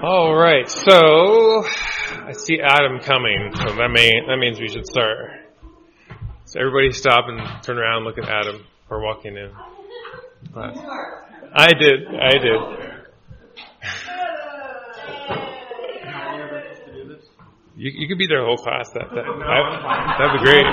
All right, so I see Adam coming, so that means we should start. So everybody stop and turn around and look at Adam for walking in class. I did. You could be their whole class. That'd be great.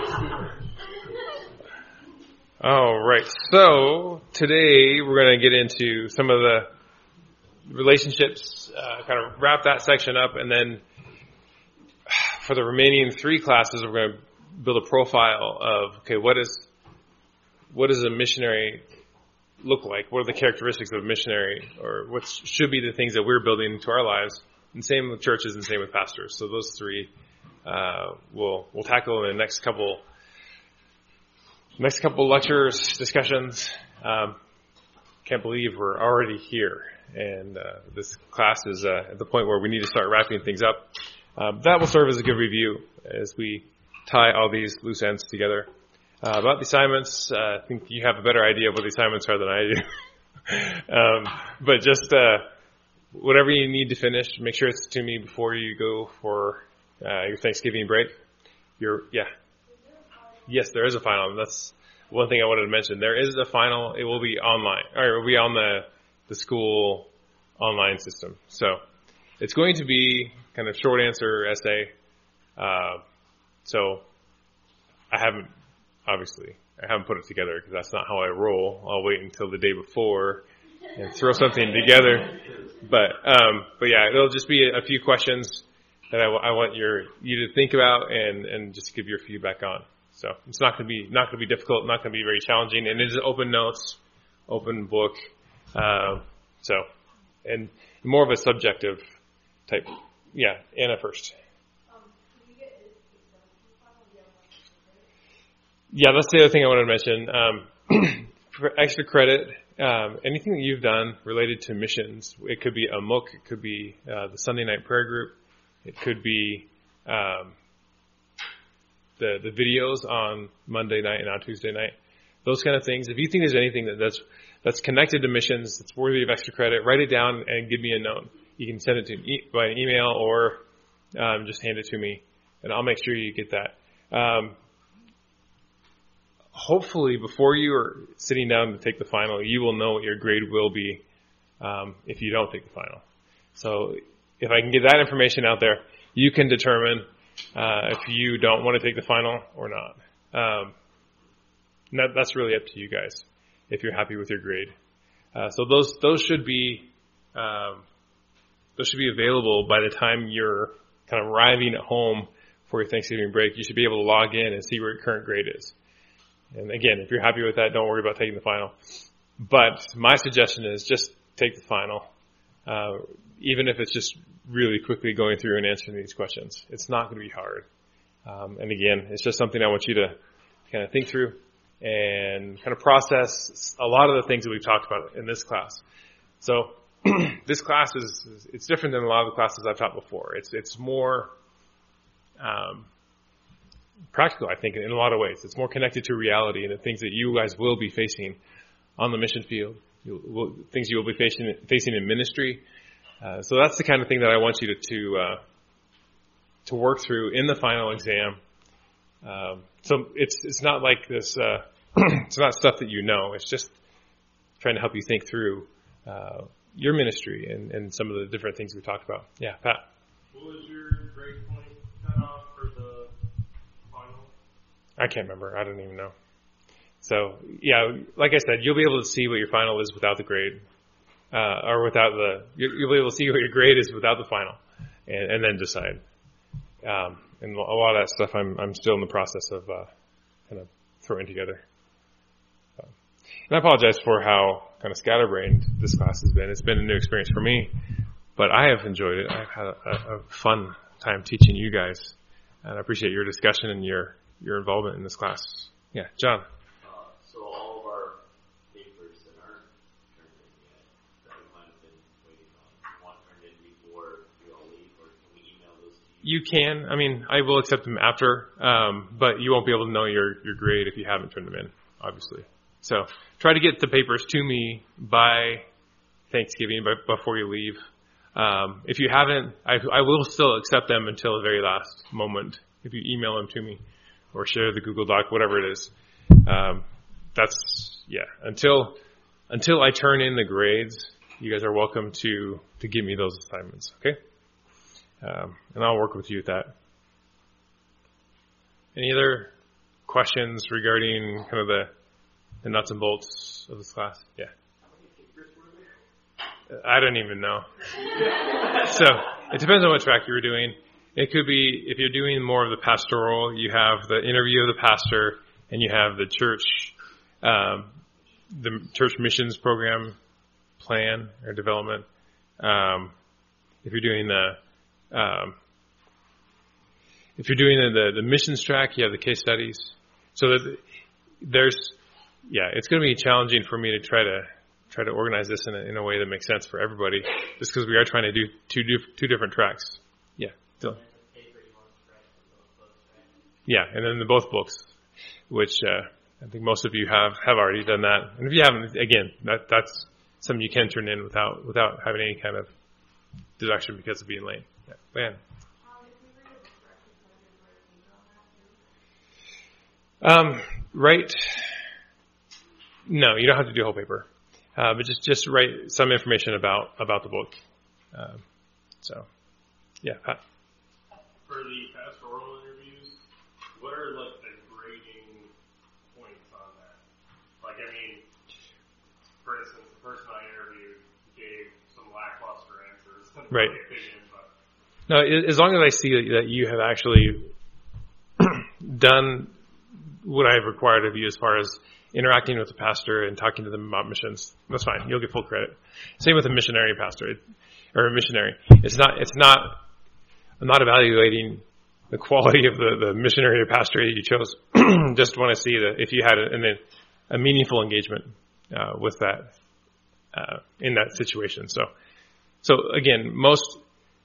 All right, so today we're going to get into some of the relationships, kind of wrap that section up, and then for the remaining 3 classes, we're going to build a profile of, okay, what does a missionary look like? What are the characteristics of a missionary, or what should be the things that we're building into our lives? And same with churches, and same with pastors. So those 3 we'll tackle in the next couple lectures, discussions. Can't believe we're already here, and this class is at the point where we need to start wrapping things up. That will serve as a good review as we tie all these loose ends together. About the assignments, I think you have a better idea of what the assignments are than I do. But just whatever you need to finish, make sure it's to me before you go for your Thanksgiving break. Yes, there is a final. That's one thing I wanted to mention. There is a final. It will be online, or it will be on the school online system. So it's going to be kind of short answer essay. So I haven't put it together because that's not how I roll. I'll wait until the day before and throw something together. But yeah, it'll just be a few questions that I want you to think about and just give your feedback on. So it's not going to be difficult, not going to be very challenging, and it is open notes, open book. And more of a subjective type. Yeah, Anna first. Yeah, that's the other thing I wanted to mention. For extra credit, anything that you've done related to missions, it could be a MOOC, it could be the Sunday night prayer group, it could be the videos on Monday night and on Tuesday night, those kind of things. If you think there's anything that's connected to missions, that's worthy of extra credit, write it down and give me a note. You can send it to me by an email or just hand it to me, and I'll make sure you get that. Hopefully, before you are sitting down to take the final, you will know what your grade will be if you don't take the final. So if I can get that information out there, you can determine if you don't want to take the final or not. That's really up to you guys if you're happy with your grade. So those should be available by the time you're kind of arriving at home for your Thanksgiving break. You should be able to log in and see where your current grade is. And again, if you're happy with that, don't worry about taking the final. But my suggestion is just take the final, even if it's just really quickly going through and answering these questions. It's not going to be hard. And again, it's just something I want you to kind of think through and kind of process a lot of the things that we've talked about in this class. So this class it's different than a lot of the classes I've taught before. It's more practical, I think, in a lot of ways. It's more connected to reality and the things that you guys will be facing on the mission field, things you will be facing in ministry. So that's the kind of thing that I want you to work through in the final exam. So it's not like this. It's not stuff that you know. It's just trying to help you think through your ministry and some of the different things we talked about. Yeah, Pat. What was your grade point cutoff for the final? I can't remember. I don't even know. So yeah, like I said, you'll be able to see what your final is without the grade. Or without you'll be able to see what your grade is without the final, and then decide. And a lot of that stuff I'm still in the process of kind of throwing together. And I apologize for how kind of scatterbrained this class has been. It's been a new experience for me, but I have enjoyed it. I've had a fun time teaching you guys, and I appreciate your discussion and your involvement in this class. Yeah, John. So all of our papers that aren't turned in yet, that we might have been waiting on, want turned in before we all leave, or can we email those to you? You can. I mean, I will accept them after, but you won't be able to know your grade if you haven't turned them in, obviously. So try to get the papers to me by Thanksgiving, before you leave. If you haven't, I will still accept them until the very last moment. If you email them to me or share the Google Doc, whatever it is. Until I turn in the grades, you guys are welcome to give me those assignments, okay? And I'll work with you with that. Any other questions regarding kind of the nuts and bolts of this class? Yeah. I don't even know. So it depends on what track you were doing. It could be, if you're doing more of the pastoral, you have the interview of the pastor, and you have the church missions program plan or development. If you're doing the missions track, you have the case studies. So that it's going to be challenging for me to try to organize this in a way that makes sense for everybody, just because we are trying to do two different tracks. Yeah. Dylan. Yeah, and then both books, which I think most of you have already done that. And if you haven't, again, that's something you can turn in without having any kind of deduction because of being late. Yeah. Man. Write. No, you don't have to do a whole paper, but just write some information about the book. Pat. For the pastoral interviews, what are like the grading points on that? Like, I mean, for instance, the person I interviewed gave some lackluster answers. Right. Opinion, but. No, as long as I see that you have actually done what I've required of you as far as interacting with the pastor and talking to them about missions, that's fine. You'll get full credit. Same with a missionary pastor or a missionary. I'm not evaluating the quality of the missionary or pastor you chose. Just want to see that if you had a meaningful engagement with that in that situation. So again, most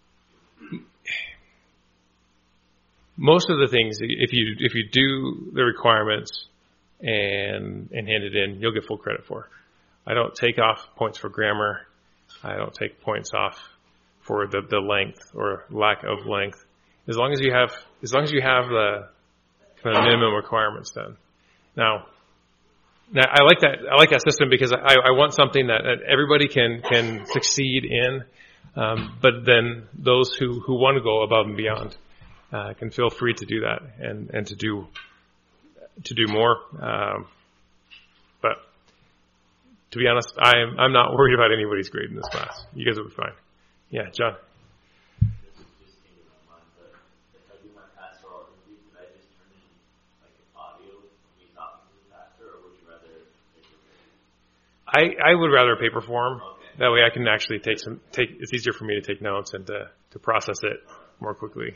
of the things, if you do the requirements and hand it in, you'll get full credit for. I don't take off points for grammar. I don't take points off for the length or lack of length. As long as you have the kind of minimum requirements done. Now I like that system because I want something that everybody can succeed in, but then those who want to go above and beyond can feel free to do that and to do more. But to be honest, I'm not worried about anybody's grade in this class. You guys will be fine. Yeah, John. Just came to my mind, but if I do my pastoral interview, could I just turn in like an audio of me talking to the pastor, or would you rather paper form? I would rather paper form. Okay. That way I can actually it's easier for me to take notes and to process it more quickly.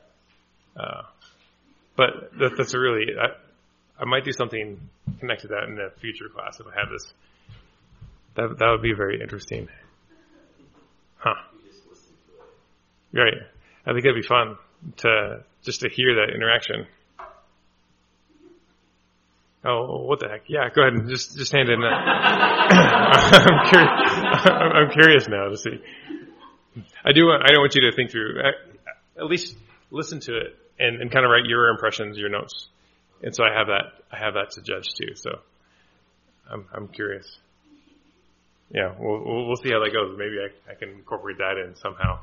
But that's I might do something connected to that in a future class if I have this. That would be very interesting. Huh. Right. I think it'd be fun to hear that interaction. Oh, what the heck? Yeah, go ahead and just hand it in. I'm curious now to see. I don't want you to think through. At least listen to it and kind of write your impressions, your notes. And so I have that to judge too. So I'm curious. Yeah, we'll see how that goes. Maybe I can incorporate that in somehow.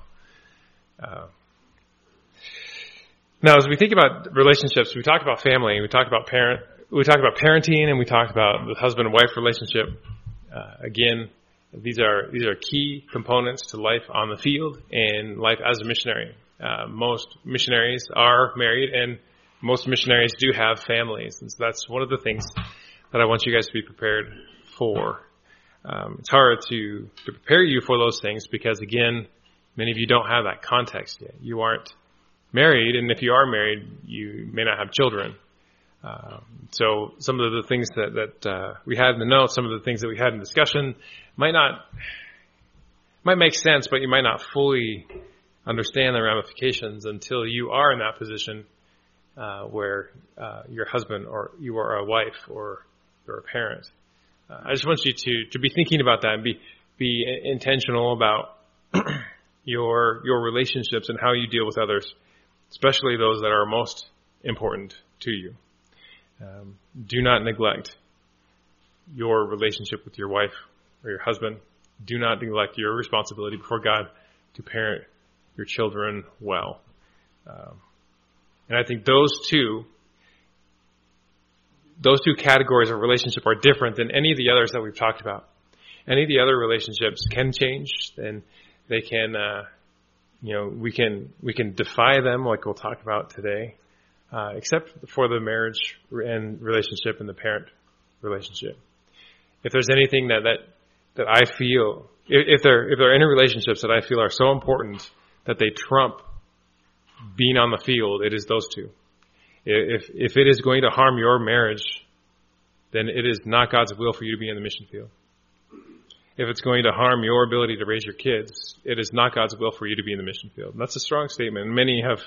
Now, as we think about relationships, we talk about family, we talk about parenting, and we talk about the husband and wife relationship. Again, these are key components to life on the field and life as a missionary. Most missionaries are married, and most missionaries do have families, and so that's one of the things that I want you guys to be prepared for. It's hard to prepare you for those things because, again, many of you don't have that context yet. You aren't married, and if you are married, you may not have children. So some of the things that we had in the notes, some of the things that we had in discussion might make sense, but you might not fully understand the ramifications until you are in that position where your husband or you are a wife or you're a parent. I just want you to be thinking about that and be intentional about your relationships and how you deal with others, especially those that are most important to you. Do not neglect your relationship with your wife or your husband. Do not neglect your responsibility before God to parent your children well. And I think those two categories of relationship are different than any of the others that we've talked about. Any of the other relationships can change, and they can, we can defy them, like we'll talk about today, except for the marriage and relationship and the parent relationship. If there's anything that I feel, if there are any relationships that I feel are so important that they trump being on the field, it is those two. If it is going to harm your marriage, then it is not God's will for you to be in the mission field. If it's going to harm your ability to raise your kids, it is not God's will for you to be in the mission field. And that's a strong statement. Many have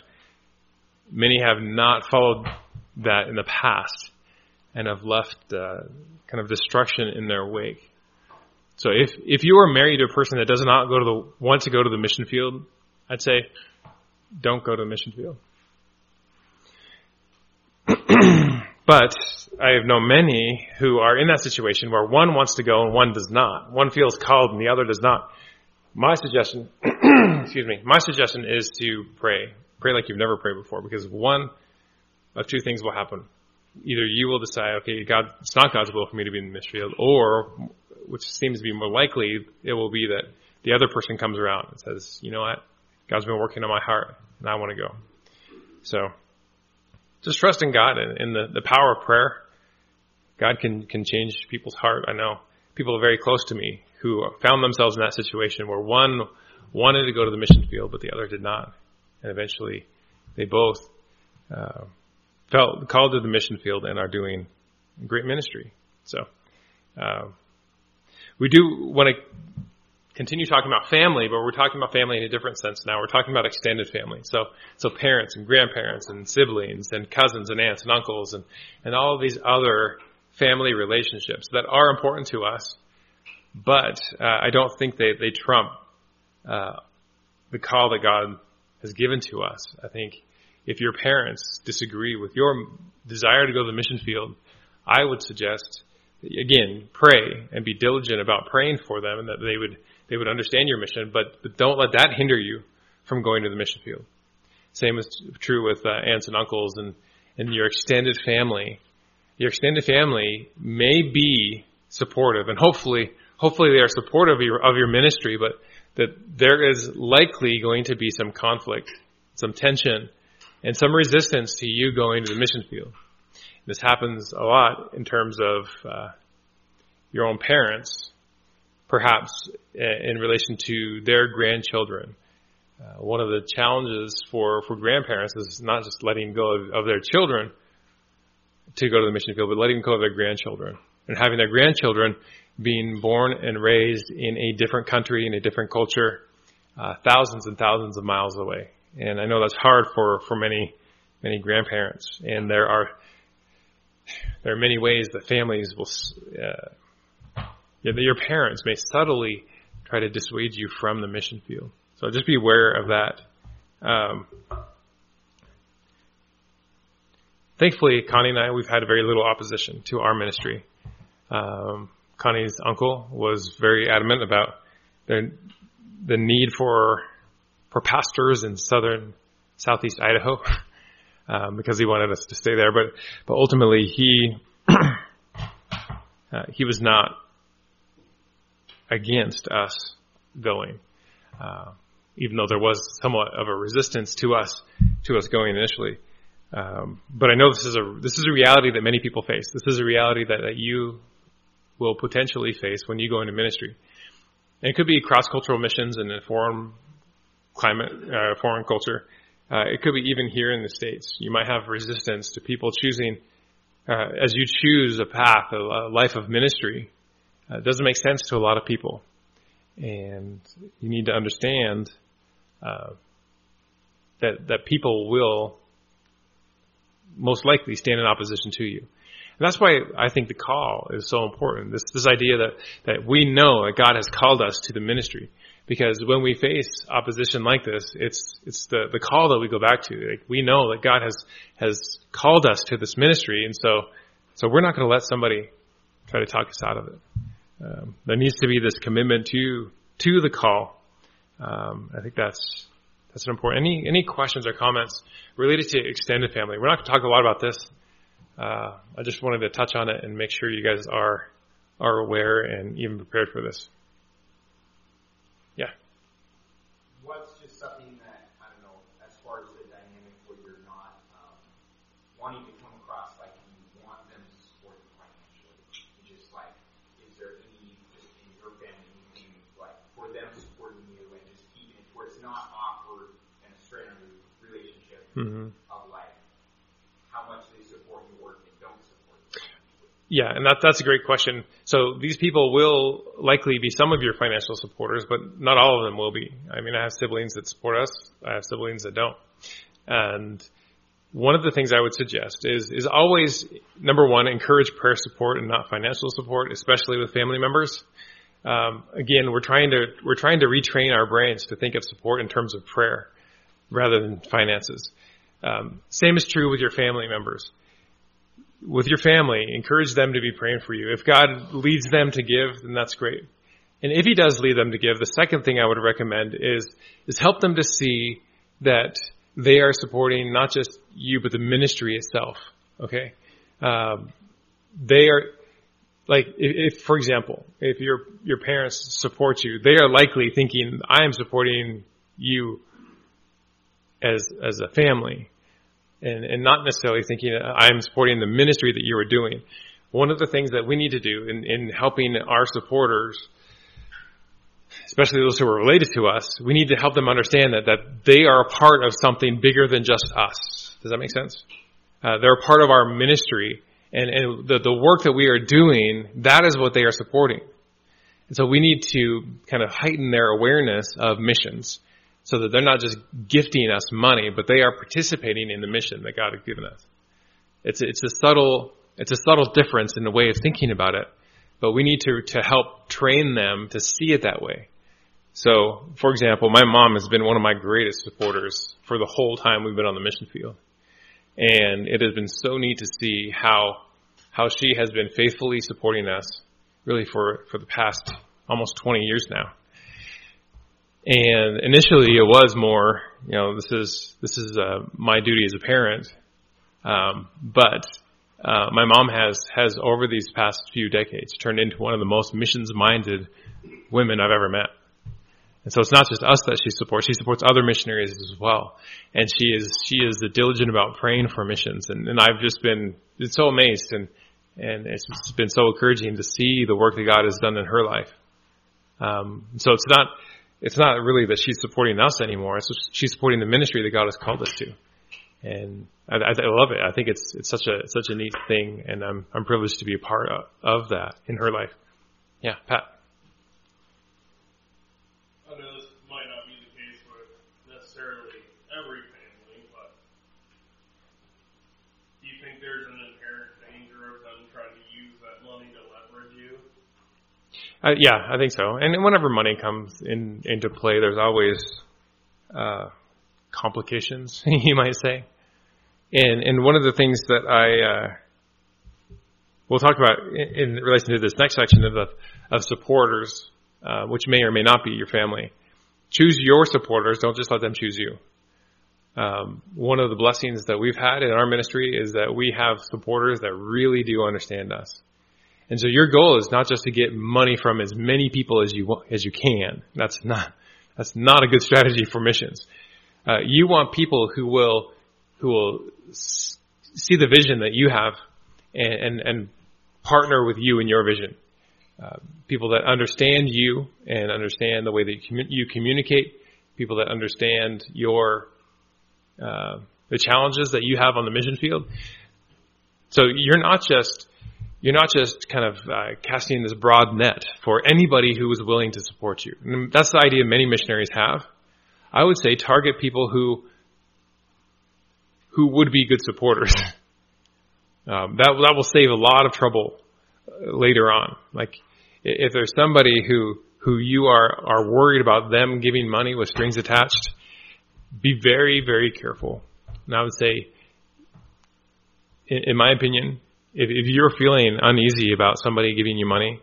not followed that in the past and have left kind of destruction in their wake. So if you are married to a person that does not want to go to the mission field, I'd say don't go to the mission field. But I have known many who are in that situation where one wants to go and one does not. One feels called and the other does not. My suggestion, my suggestion is to pray. Pray like you've never prayed before, because one of two things will happen. Either you will decide, okay, God, it's not God's will for me to be in the mission field, or, which seems to be more likely, it will be that the other person comes around and says, you know what, God's been working on my heart and I want to go. So, just trust in God and in the power of prayer. God can change people's heart. I know people very close to me who found themselves in that situation where one wanted to go to the mission field, but the other did not. And eventually they both felt called to the mission field and are doing great ministry. So we do want to continue talking about family, but we're talking about family in a different sense now. We're talking about extended family. So parents and grandparents and siblings and cousins and aunts and uncles and all of these other family relationships that are important to us, but I don't think they trump the call that God has given to us. I think if your parents disagree with your desire to go to the mission field, I would suggest, again, pray and be diligent about praying for them and that they would understand your mission, but don't let that hinder you from going to the mission field. Same is true with aunts and uncles and your extended family. Your extended family may be supportive, and hopefully they are supportive of your ministry, but that there is likely going to be some conflict, some tension, and some resistance to you going to the mission field. This happens a lot in terms of your own parents, perhaps in relation to their grandchildren. One of the challenges for grandparents is not just letting go of their children to go to the mission field, but letting go of their grandchildren and having their grandchildren being born and raised in a different country, in a different culture, thousands and thousands of miles away. And I know that's hard for many grandparents. And there are many ways that families will, your parents may subtly try to dissuade you from the mission field. So just be aware of that. Thankfully, Connie and I, we've had very little opposition to our ministry. Connie's uncle was very adamant about the need for pastors in southeast Idaho, because he wanted us to stay there. But ultimately, he was not against us going, even though there was somewhat of a resistance to us going initially. But I know this is a reality that many people face. This is a reality that you will potentially face when you go into ministry. And it could be cross-cultural missions in a foreign climate, foreign culture. It could be even here in the States. You might have resistance to people choosing, as you choose a path, a life of ministry. It doesn't make sense to a lot of people. And you need to understand that people will most likely stand in opposition to you. And that's why I think the call is so important. This idea that we know that God has called us to the ministry, Because when we face opposition like this, it's the call that we go back to. Like, we know that God has called us to this ministry, and so we're not going to let somebody try to talk us out of it. There needs to be this commitment to the call. I think that's important. Any questions or comments related to extended family? We're not going to talk a lot about this. I just wanted to touch on it and make sure you guys are aware and even prepared for this. Yeah. What's just something that, I don't know, as far as the dynamic where you're not wanting to come across like you want them to support you financially? Just like, is there any, just in your family, anything like for them supporting you and just keeping it where it's not awkward and a strained relationship of like how much they support your work and don't support you? Yeah, and that's a great question. So these people will likely be some of your financial supporters, but not all of them will be. I mean, I have siblings that support us. I have siblings that don't. And one of the things I would suggest is always, number one, encourage prayer support and not financial support, especially with family members. Again, we're trying to retrain our brains to think of support in terms of prayer rather than finances. Same is true with your family members. With your family, encourage them to be praying for you. If God leads them to give, then that's great. And if He does lead them to give, the second thing I would recommend is help them to see that they are supporting not just you, but the ministry itself. Okay? They are, like, if for example, if your parents support you, they are likely thinking, I am supporting you as a family. And not necessarily thinking I'm supporting the ministry that you are doing. One of the things that we need to do in helping our supporters, especially those who are related to us, we need to help them understand that they are a part of something bigger than just us. Does that make sense? They're a part of our ministry, and the work that we are doing, that is what they are supporting. And so we need to kind of heighten their awareness of missions, so that they're not just gifting us money, but they are participating in the mission that God has given us. It's a subtle difference in the way of thinking about it, but we need to help train them to see it that way. So, for example, my mom has been one of my greatest supporters for the whole time we've been on the mission field. And it has been so neat to see how she has been faithfully supporting us really for the past almost 20 years now. And initially it was more, this is my duty as a parent. But my mom has over these past few decades turned into one of the most missions-minded women I've ever met. And so it's not just us that she supports other missionaries as well. And she is diligent about praying for missions. And I've just been so amazed and it's just been so encouraging to see the work that God has done in her life. So it's not really that she's supporting us anymore. It's just she's supporting the ministry that God has called us to. And I love it. I think it's such a neat thing, and I'm privileged to be a part of that in her life. Yeah, Pat. I know this might not be the case with necessarily every family, but do you think there's an inherent danger of them trying to use that money to leverage you? Yeah, I think so. And whenever money comes into play, there's always complications, you might say. And one of the things that we'll talk about in relation to this next section of supporters, which may or may not be your family. Choose your supporters. Don't just let them choose you. One of the blessings that we've had in our ministry is that we have supporters that really do understand us. And so your goal is not just to get money from as many people as you can. That's not a good strategy for missions. You want people who will see the vision that you have and partner with you in your vision. People that understand you and understand the way that you communicate. People that understand the challenges that you have on the mission field. So you're not just kind of casting this broad net for anybody who is willing to support you. And that's the idea many missionaries have. I would say target people who would be good supporters. That will save a lot of trouble later on. Like if there's somebody who who you are worried about them giving money with strings attached, be very, very careful. And I would say, in my opinion, if you're feeling uneasy about somebody giving you money,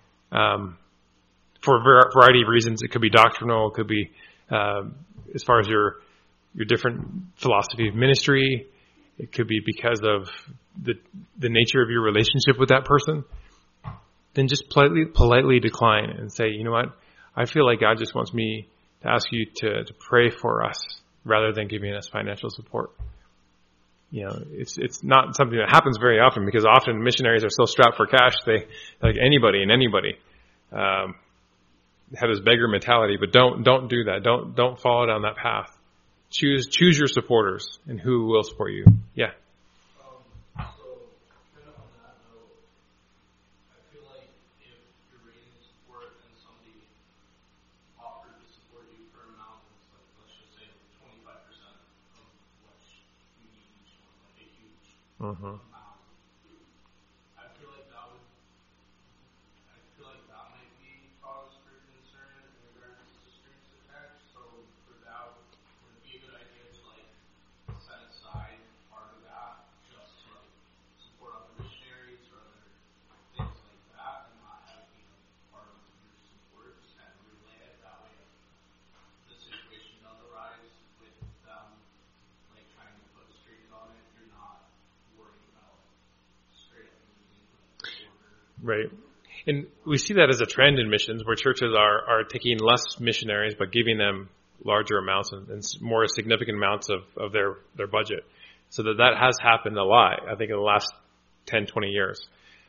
for a variety of reasons, it could be doctrinal, it could be as far as your different philosophy of ministry, it could be because of the nature of your relationship with that person, then just politely decline and say, you know what, I feel like God just wants me to ask you to pray for us rather than giving us financial support. You know, it's not something that happens very often, because often missionaries are so strapped for cash, they, like anybody have this beggar mentality. But don't do that. Don't follow down that path. Choose your supporters and who will support you. Yeah. So, kind of on that note, I feel like if you're raising support and somebody offered to support you for an amount that's like, let's just say 25% of what you need each month, like a huge amount, I feel like that might be cause for concern in regards to strings attached. So for that, would it be a good idea to like set aside part of that just to like support other missionaries or other things like that, and not have it be part of your support, just kind of relay it that way? If the situation does arise with them like trying to put strings on it, you're not worried about straight up losing the order. Right. And we see that as a trend in missions, where churches are taking less missionaries but giving them larger amounts and more significant amounts of their budget. So that has happened a lot, I think, in the last 10, 20 years.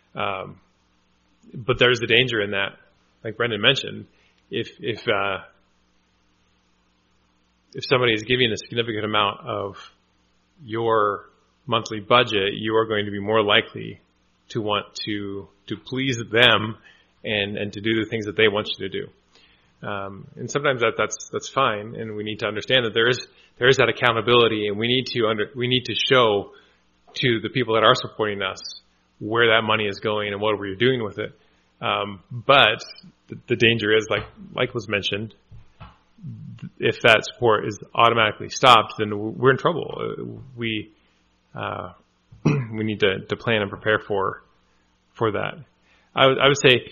But there's the danger in that, like Brendan mentioned, if somebody is giving a significant amount of your monthly budget, you are going to be more likely to want to please them and to do the things that they want you to do. And sometimes that's fine, and we need to understand that there is that accountability, and we need to show to the people that are supporting us where that money is going and what we're doing with it. But the danger is, like was mentioned, if that support is automatically stopped, then we're in trouble. We need to plan and prepare for that. I would say,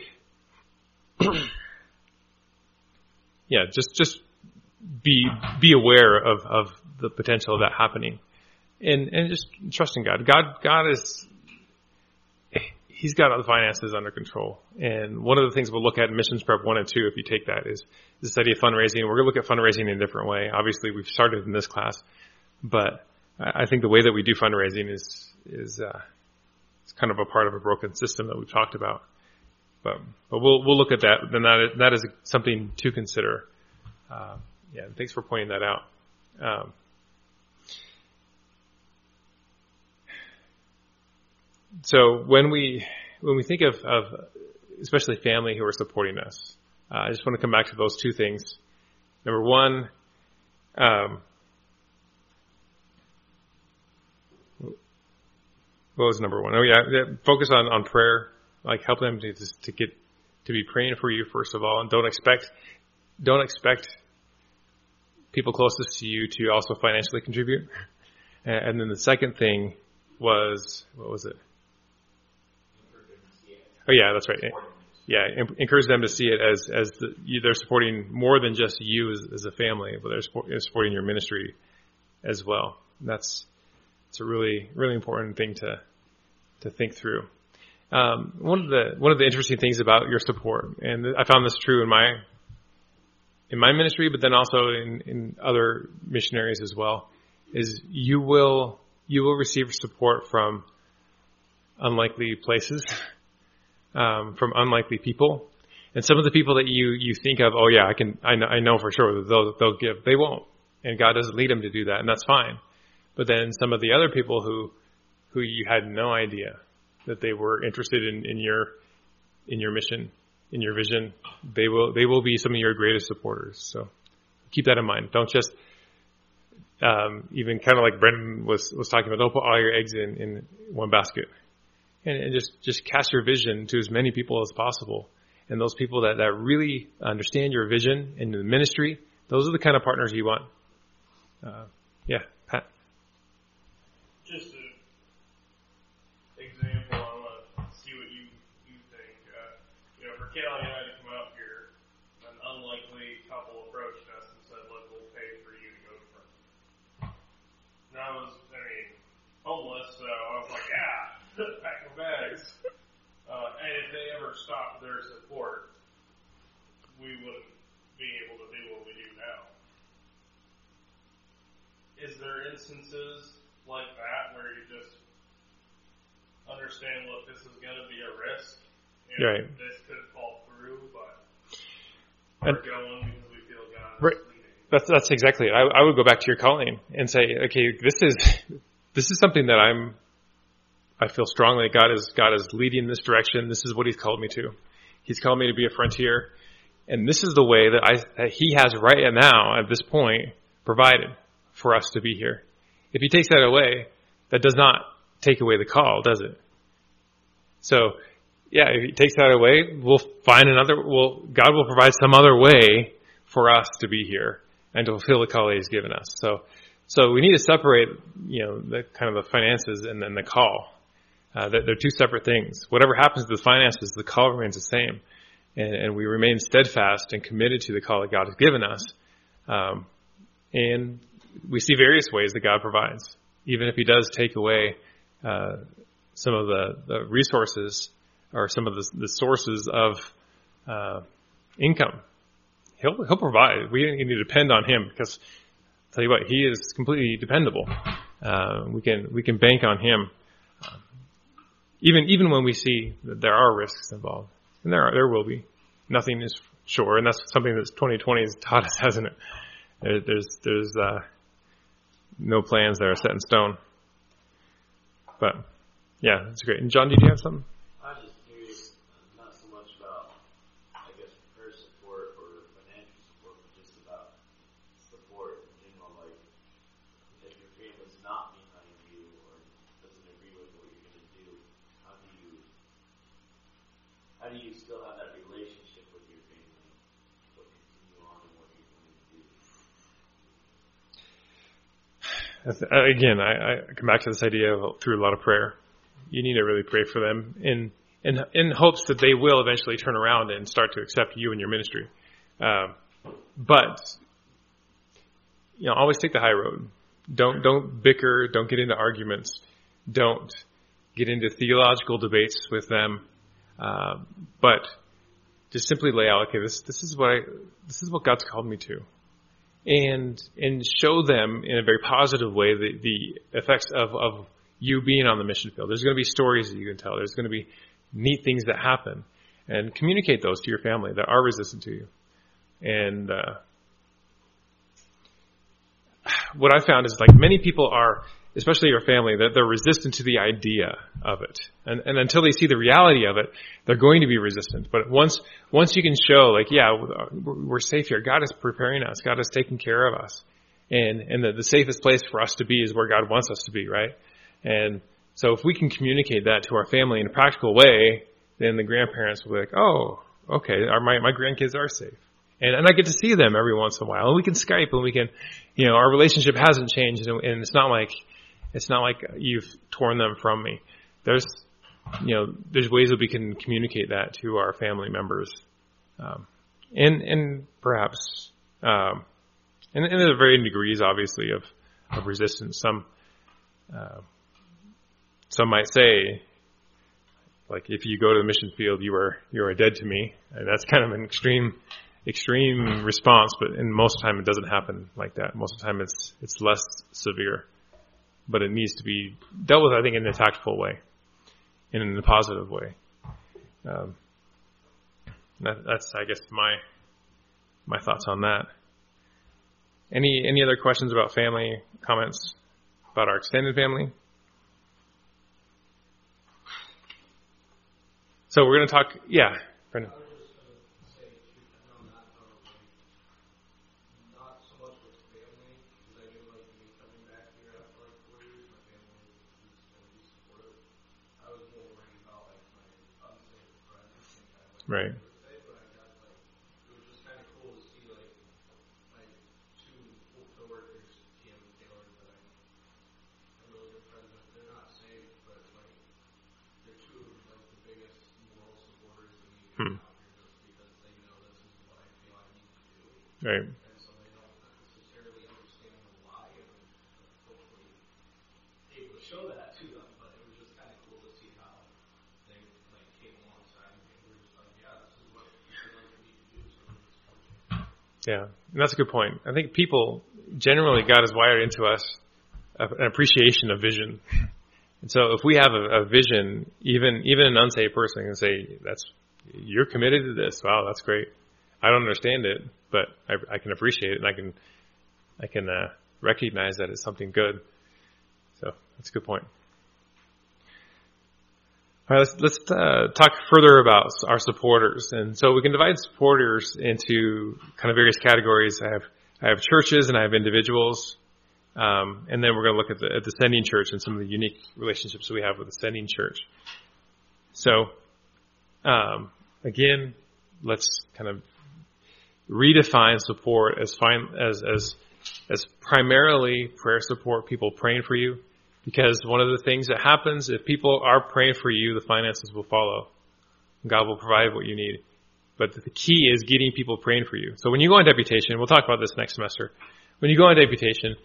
yeah, just be aware of the potential of that happening, and just trust in God. God is, He's got the finances under control. And one of the things we'll look at in Missions Prep 1 and 2, if you take that, is the study of fundraising. We're going to look at fundraising in a different way. Obviously, we've started in this class, but I think the way that we do fundraising is it's kind of a part of a broken system that we've talked about. But we'll look at that. Then that is something to consider. Yeah, thanks for pointing that out. So when we think of especially family who are supporting us, I just want to come back to those two things. Number one, what was number one? Oh yeah, focus on prayer. Like, help them to be praying for you first of all, and don't expect people closest to you to also financially contribute. And then the second thing was, what was it? Oh yeah, that's right. Yeah, encourage them to see it as they're supporting more than just you as a family, but they're supporting your ministry as well. And it's a really, really important thing to think through. One of the interesting things about your support, and I found this true in my ministry, but then also in other missionaries as well, is you will receive support from unlikely places. From unlikely people, and some of the people that you think of, oh yeah, I know for sure that they'll give, they won't, and God doesn't lead them to do that, and that's fine. But then some of the other people who you had no idea that they were interested in your mission, in your vision, they will be some of your greatest supporters. So keep that in mind. Don't just even kind of like Brendan was talking about, don't put all your eggs in one basket. And just cast your vision to as many people as possible. and those people that really understand your vision and the ministry, those are the kind of partners you want. Yeah, Pat. Just an example, I want to see what you think. For Kelly and I to come out here, an unlikely couple approached us and said, look, we'll pay for you to go to front. And I was, homeless, so I was like, yeah, pack my bags. And if they ever stopped their support, we wouldn't be able to do what we do now. Is there instances like that where you just understand, look, this is going to be a risk, and Right. this could fall through, but And- we're going because we feel God Right. is leading. That's exactly it. I would go back to your calling and say, okay, this is something that I feel strongly God is leading this direction. This is what He's called me to. He's called me to be a frontier, and this is the way that He has right now at this point provided for us to be here. If He takes that away, that does not take away the call, does it? So, yeah, if He takes that away, God will provide some other way for us to be here and to fulfill the call He's given us. So we need to separate, the kind of the finances and then the call. They're two separate things. Whatever happens to the finances, the call remains the same. And we remain steadfast and committed to the call that God has given us. And we see various ways that God provides. Even if He does take away some of the resources or some of the sources of income, He'll provide. We need to depend on Him because, I'll tell you what, He is completely dependable. We can bank on Him, even when we see that there are risks involved, and there will be. Nothing is sure, and that's something that 2020 has taught us, hasn't it? There's no plans that are set in stone. But yeah, that's great. And John, did you have something? I was just curious, not so much about, I guess, prayer support or financial support, but just about support in general. Like, if your family's not behind you or doesn't agree with what you're going to do, how do you still have that relationship with your family, but continue on in what you're going to do? Again, I come back to this idea of through a lot of prayer. You need to really pray for them in hopes that they will eventually turn around and start to accept you and your ministry. But always take the high road. Don't bicker. Don't get into arguments. Don't get into theological debates with them. But just simply lay out, okay, this is what God's called me to. And show them in a very positive way the effects of you being on the mission field. There's going to be stories that you can tell. There's going to be neat things that happen, and communicate those to your family that are resistant to you. And what I found is like many people are, especially your family, that they're resistant to the idea of it. And until they see the reality of it, they're going to be resistant. But once you can show, like, yeah, we're safe here. God is preparing us. God is taking care of us. And the safest place for us to be is where God wants us to be, right? And so if we can communicate that to our family in a practical way, then the grandparents will be like, oh, okay, my grandkids are safe. And I get to see them every once in a while. And we can Skype and we can, our relationship hasn't changed. And it's not like you've torn them from me. There's ways that we can communicate that to our family members. And perhaps, and there are varying degrees, obviously, of resistance. Some might say, like, if you go to the mission field, you are dead to me. And that's kind of an extreme response, but in most of the time it doesn't happen like that. Most of the time it's less severe. But it needs to be dealt with, I think, in a tactful way, and in a positive way. That's, I guess, my thoughts on that. Any other questions about family? Comments about our extended family? So we're going to talk. Yeah, Brendan. I was just going to say, not so much with family, because I knew, like, me coming back here after, like, 4 years, my family was going to be supportive. I was more worried about, like, my unsaved friends and kind of, like, Right. birthday. Right. And so they don't necessarily understand the why, and hopefully able to show that to them. But it was just kind of cool to see how they like came alongside and they were just like, yeah, this is what we feel like we need to do. So we're just coaching. Yeah, and that's a good point. I think people, generally, God has wired into us an appreciation of vision. And so if we have a vision, even an unsaved person can say, you're committed to this. Wow, that's great. I don't understand it, but I can appreciate it, and I can recognize that it's something good. So that's a good point. All right, let's talk further about our supporters. And so we can divide supporters into kind of various categories. I have churches and I have individuals. And then we're going to look at the sending church and some of the unique relationships we have with the sending church. So, again, let's kind of redefine support as primarily prayer support, people praying for you. Because one of the things that happens, if people are praying for you, the finances will follow. God will provide what you need. But the key is getting people praying for you. So when you go on deputation, we'll talk about this next semester. When you go on deputation,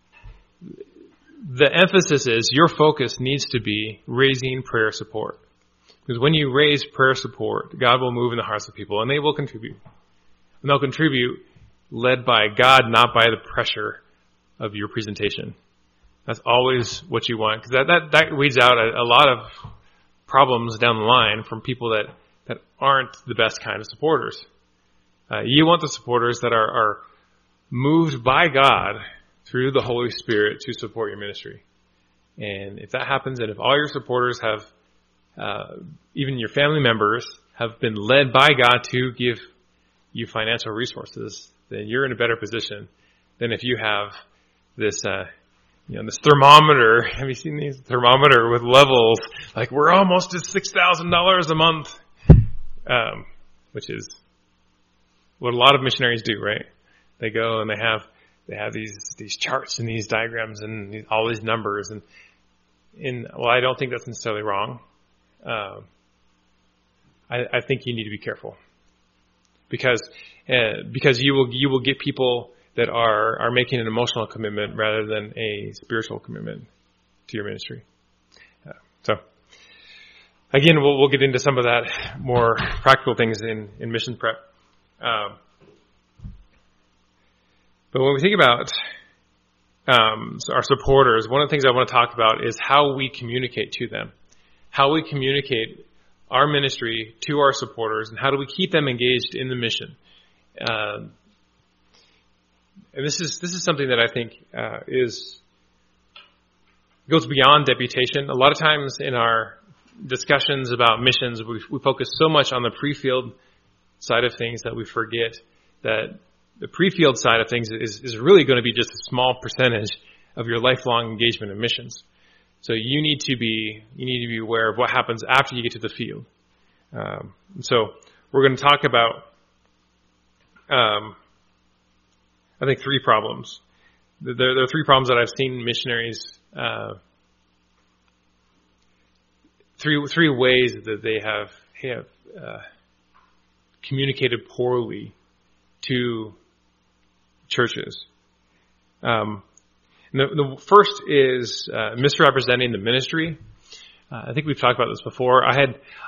the emphasis is your focus needs to be raising prayer support. Because when you raise prayer support, God will move in the hearts of people, and they will contribute. And they'll contribute led by God, not by the pressure of your presentation. That's always what you want. Because that weeds out a lot of problems down the line from people that aren't the best kind of supporters. You want the supporters that are moved by God through the Holy Spirit to support your ministry. And if that happens, and if all your supporters have, even your family members, have been led by God to give you financial resources, then you're in a better position than if you have this, this thermometer. Have you seen these? Thermometer with levels, like we're almost at $6,000 a month, which is what a lot of missionaries do, right? They go and they have these charts and these diagrams and all these numbers, and I don't think that's necessarily wrong. I think you need to be careful because you will get people that are making an emotional commitment rather than a spiritual commitment to your ministry. So again, we'll get into some of that more practical things in mission prep. But when we think about our supporters, one of the things I want to talk about is how we communicate to them, how we communicate our ministry to our supporters, and how do we keep them engaged in the mission. And this is something that I think goes beyond deputation. A lot of times in our discussions about missions, we focus so much on the pre-field side of things that we forget that the pre-field side of things is really going to be just a small percentage of your lifelong engagement in missions. So you need to be aware of what happens after you get to the field. So we're going to talk about, I think, three problems. There are three problems that I've seen missionaries, three ways that they have communicated poorly to churches. The first is misrepresenting the ministry. I think we've talked about this before. I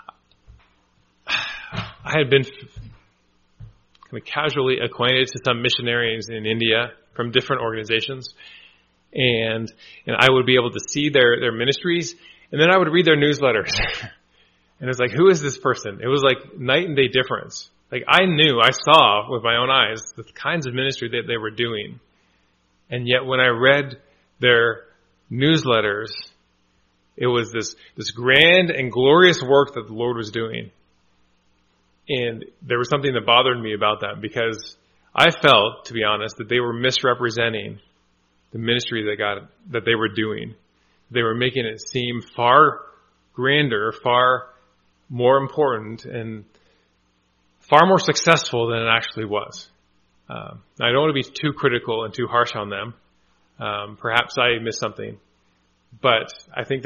had been kind of casually acquainted to some missionaries in India from different organizations, and I would be able to see their ministries, and then I would read their newsletters, and it's like, who is this person? It was like night and day difference. Like I saw with my own eyes the kinds of ministry that they were doing. And yet when I read their newsletters, it was this grand and glorious work that the Lord was doing. And there was something that bothered me about that because I felt, to be honest, that they were misrepresenting the ministry that they were doing. They were making it seem far grander, far more important, and far more successful than it actually was. I don't want to be too critical and too harsh on them. Perhaps I missed something. But I think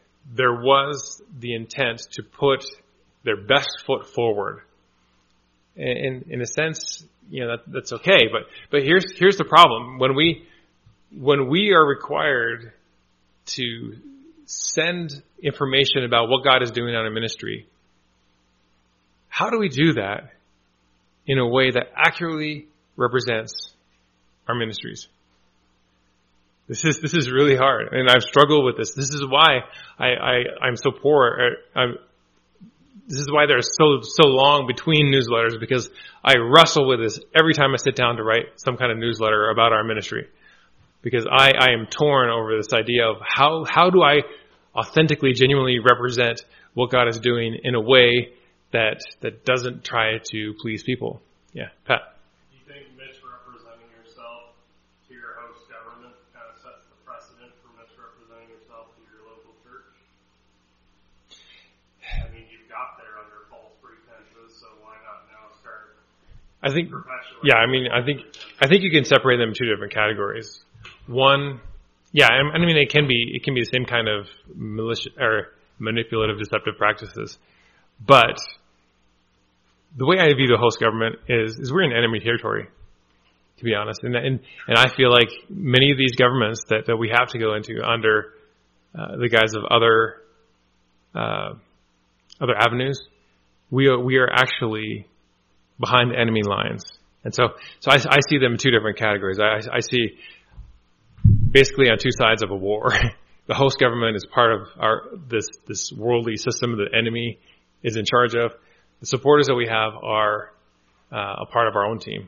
there was the intent to put their best foot forward in a sense, that's okay. But here's the problem. When we are required to send information about what God is doing on a ministry, how do we do that in a way that accurately represents our ministries? This is really hard, and I've struggled with this. This is why I'm so poor. This is why there's so long between newsletters, because I wrestle with this every time I sit down to write some kind of newsletter about our ministry. Because I am torn over this idea of how do I authentically, genuinely represent what God is doing in a way that doesn't try to please people. Yeah, Pat. Do you think misrepresenting yourself to your host government kind of sets the precedent for misrepresenting yourself to your local church? I mean, you got there under false pretenses, so why not now start perpetuating? Yeah, I think you can separate them in two different categories. One, yeah, I mean, it can be the same kind of malicious or manipulative, deceptive practices, but the way I view the host government is we're in enemy territory, to be honest, and I feel like many of these governments that we have to go into under the guise of other avenues, we are actually behind the enemy lines, and so I see them in two different categories. I see basically on two sides of a war. The host government is part of this worldly system that the enemy is in charge of. The supporters that we have are a part of our own team.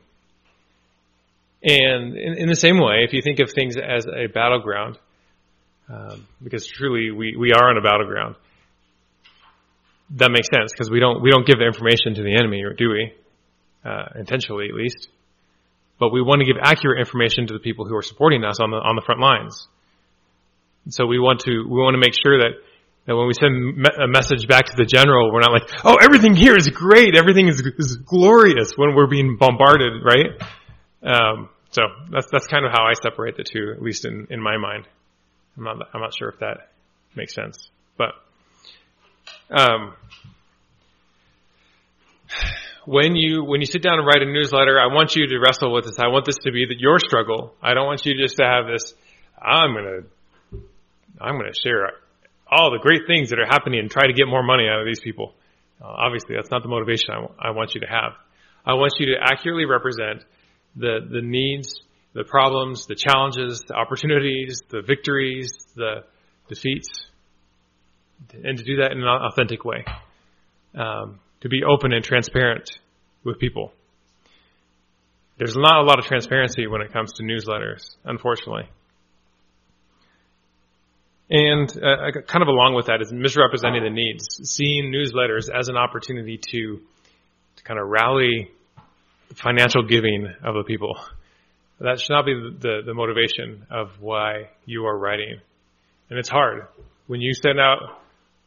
And in the same way, if you think of things as a battleground, because truly we are on a battleground, that makes sense because we don't give the information to the enemy, or do we? Intentionally, at least. But we want to give accurate information to the people who are supporting us on the front lines. And so we want to make sure that when we send a message back to the general, we're not like, oh, everything here is great, everything is glorious when we're being bombarded, right? So that's kind of how I separate the two, at least in my mind. I'm not sure if that makes sense, but when you sit down and write a newsletter, I want you to wrestle with this. I want this to be your struggle. I don't want you just to have this, I'm going to share all the great things that are happening and try to get more money out of these people. Obviously, that's not the motivation I want you to have. I want you to accurately represent the needs, the problems, the challenges, the opportunities, the victories, the defeats, and to do that in an authentic way. To be open and transparent with people. There's not a lot of transparency when it comes to newsletters, unfortunately. And kind of along with that is misrepresenting the needs, seeing newsletters as an opportunity to kind of rally the financial giving of the people. That should not be the motivation of why you are writing. And it's hard. When you send out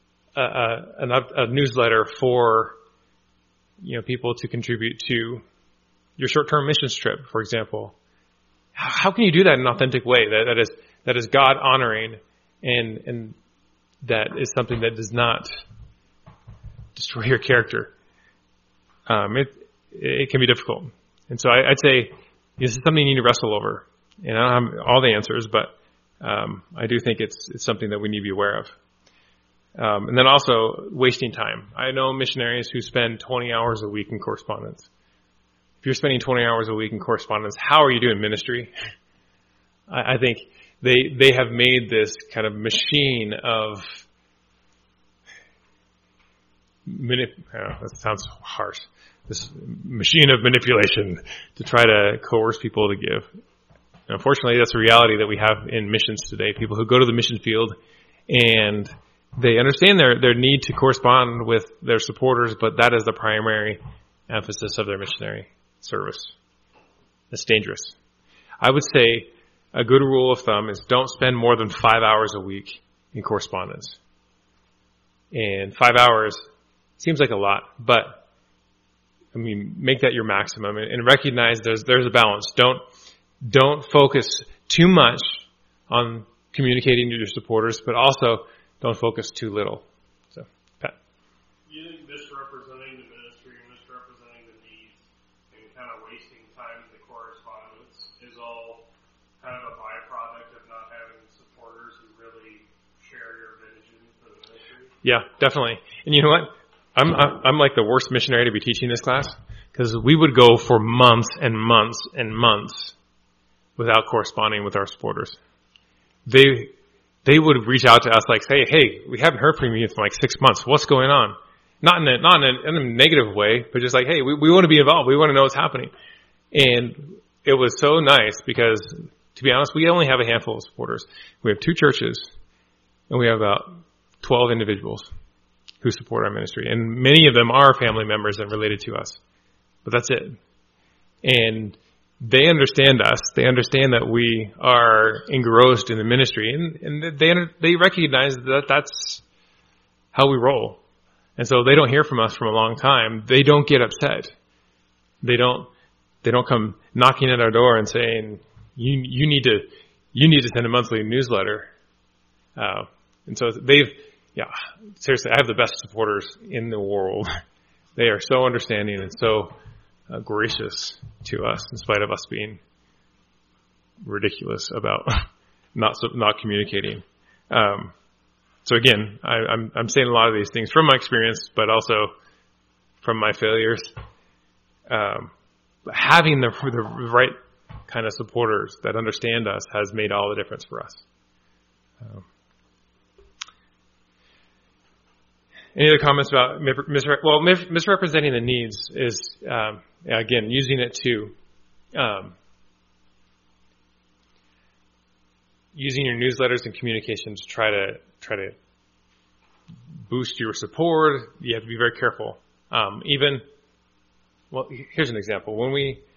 a newsletter for people to contribute to your short-term missions trip, for example. How can you do that in an authentic way that is God honoring and that is something that does not destroy your character? It can be difficult, and so I'd say this is something you need to wrestle over. And I don't have all the answers, but I do think it's something that we need to be aware of. And then also wasting time. I know missionaries who spend 20 hours a week in correspondence. If you're spending 20 hours a week in correspondence, how are you doing ministry? I think they have made this kind of machine of that sounds harsh. This machine of manipulation to try to coerce people to give. And unfortunately, that's a reality that we have in missions today. People who go to the mission field and they understand their need to correspond with their supporters, but that is the primary emphasis of their missionary service. It's dangerous. I would say a good rule of thumb is don't spend more than 5 hours a week in correspondence. And 5 hours seems like a lot, but make that your maximum and recognize there's a balance. Don't focus too much on communicating to your supporters, but also don't focus too little. So, Pat. You think misrepresenting the ministry, misrepresenting the needs Yeah, definitely. And you know what? I'm like the worst missionary to be teaching this class, because we would go for months and months and months without corresponding with our supporters. They would reach out to us like, hey, we haven't heard from you for like 6 months. What's going on? Not in a negative way, but just like, hey, we want to be involved. We want to know what's happening. And it was so nice because, to be honest, we only have a handful of supporters. We have 2 churches, and we have about 12 individuals who support our ministry. And many of them are family members and related to us. But that's it. And they understand us. They understand that we are engrossed in the ministry, and they recognize that that's how we roll. And so they don't hear from us from a long time. They don't get upset. They don't come knocking at our door and saying, you need to send a monthly newsletter. And so seriously, I have the best supporters in the world. They are so understanding and so gracious to us, in spite of us being ridiculous about not communicating. So again, I'm saying a lot of these things from my experience, but also from my failures. Having the right kind of supporters that understand us has made all the difference for us. Any other comments about misrepresenting the needs is, again, using it to, using your newsletters and communications to try to boost your support. You have to be very careful. Here's an example. When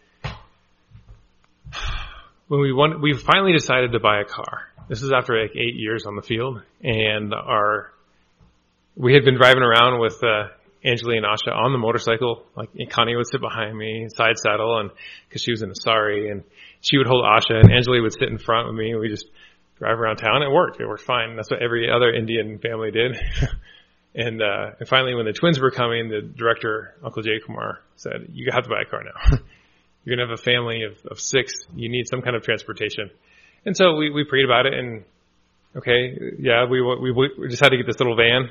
we finally decided to buy a car. This is after like 8 years on the field, and we had been driving around with Angeli and Asha on the motorcycle. Like Connie would sit behind me, side saddle, and because she was in a sari, and she would hold Asha, and Angeli would sit in front with me, and we just drive around town. It worked fine. That's what every other Indian family did. And finally, when the twins were coming, the director, Uncle Jay Kumar, said, "You have to buy a car now. You're gonna have a family of 6. You need some kind of transportation." And so we prayed about it, and okay, yeah, we just had to get this little van.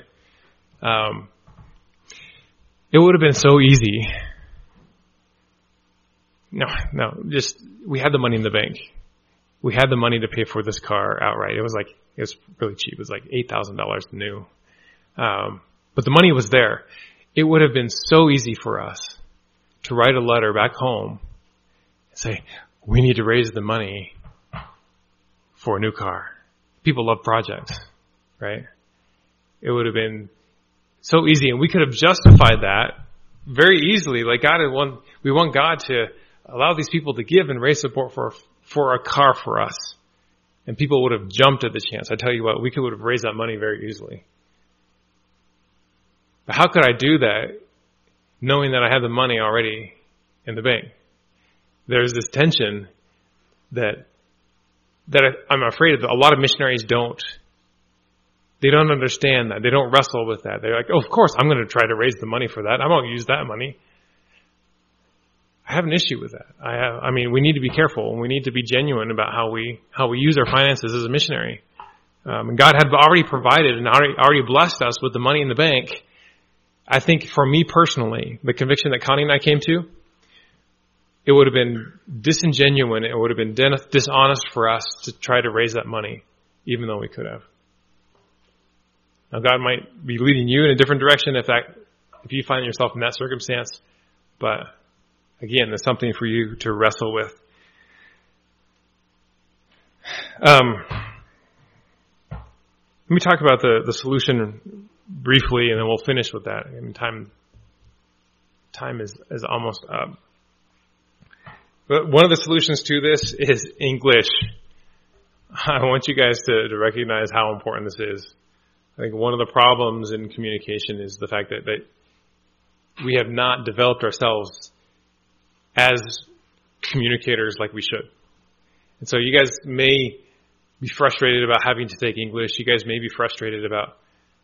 It would have been so easy. No, just, we had the money in the bank. We had the money to pay for this car outright. It was really cheap. It was like $8,000 new. But the money was there. It would have been so easy for us to write a letter back home and say, we need to raise the money for a new car. People love projects, right? It would have been so easy, and we could have justified that very easily. Like we want God to allow these people to give and raise support for a car for us. And people would have jumped at the chance. I tell you what, we would have raised that money very easily. But how could I do that knowing that I had the money already in the bank? There's this tension that I'm afraid that a lot of missionaries don't. They don't understand that. They don't wrestle with that. They're like, oh, of course, I'm going to try to raise the money for that. I won't use that money. I have an issue with that. We need to be careful, and we need to be genuine about how we use our finances as a missionary. And God had already provided and already blessed us with the money in the bank. I think for me personally, the conviction that Connie and I came to, it would have been disingenuous. It would have been dishonest for us to try to raise that money, even though we could have. Now, God might be leading you in a different direction if you find yourself in that circumstance. But again, there's something for you to wrestle with. Let me talk about the solution briefly, and then we'll finish with that. I mean, time is almost up. But one of the solutions to this is English. I want you guys to recognize how important this is. I think one of the problems in communication is the fact that we have not developed ourselves as communicators like we should. And so you guys may be frustrated about having to take English. You guys may be frustrated about,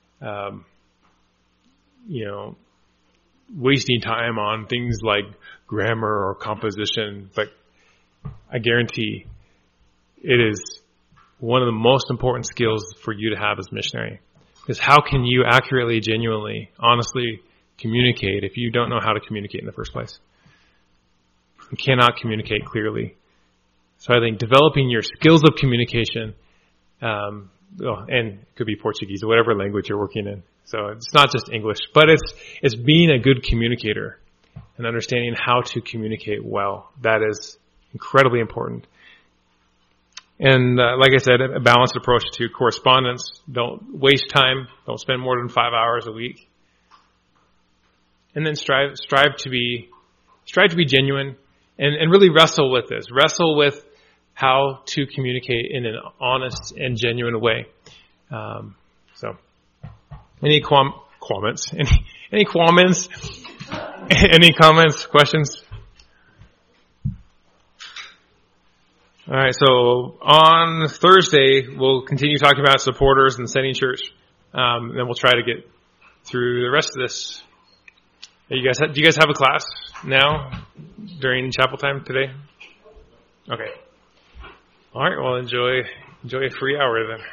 wasting time on things like grammar or composition. But I guarantee it is one of the most important skills for you to have as a missionary. Because how can you accurately, genuinely, honestly communicate if you don't know how to communicate in the first place? You cannot communicate clearly. So I think developing your skills of communication, and it could be Portuguese or whatever language you're working in. So it's not just English, but it's being a good communicator and understanding how to communicate well. That is incredibly important. And like I said, a balanced approach to correspondence. Don't waste time. Don't spend more than 5 hours a week. And then strive to be genuine and really wrestle with this. Wrestle with how to communicate in an honest and genuine way. So, any comments? Any comments? Any comments? Questions? All right, so on Thursday, we'll continue talking about supporters and sending church. Then we'll try to get through the rest of this. Do you guys have a class now during chapel time today? Okay. All right, well, enjoy a free hour then.